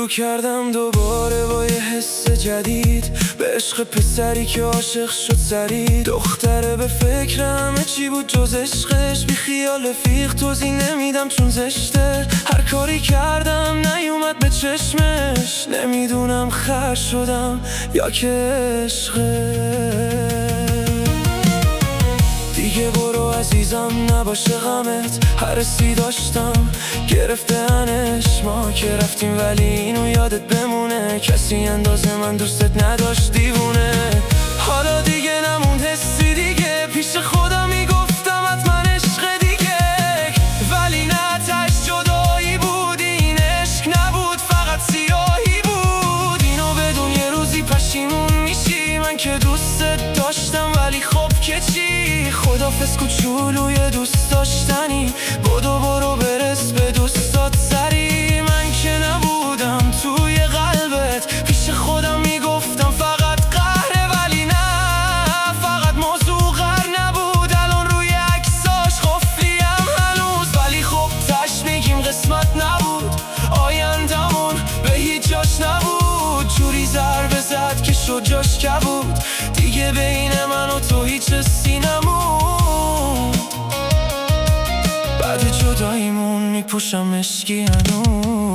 شروع کردم دوباره با یه حس جدید، به عشق پسری که عاشق شد سریع. دختره به فکر همه چی بود جز عشقش، بی خیال رفیق توضیح نمیدم چون زشته. هر کاری کردم نیومد به چشمش، نمیدونم خر شدم یا که عشقه. دیگه برو عزیزم نباشه غمت، هر حسی داشتم گرفتنش. ما که رفتیم ولی اینو یادت بمونه، کسی اندازه من دوستت نداشت دیوونه. حالا دیگه نموند حسی دیگه، پیش خودم میگفتم حتما عشق دیگه، ولی نه تش جدایی بود، این عشق نبود فقط سیاهی بود. اینو بدون یه روزی پشیمون میشی، من که دوستت داشتم ولی خب که چی. خدافظ کوچولوی دوست داشتنی، بدو برو برس به دوستات سری. من که نبودم توی قلبت، پیش خودم میگفتم فقط قهره، ولی نه فقط موضوع قهر نبود. الان روی عکساش قفلیم هنوز، ولی خب تش میگیم قسمت نبود. آیندمون به هیچ جاش نبود، جوری ضربه زد که شد جاش کبود. دیگه بین من و تو هیچ حسی نموند، بعد جداییمون میپوشم مشکی هنوز.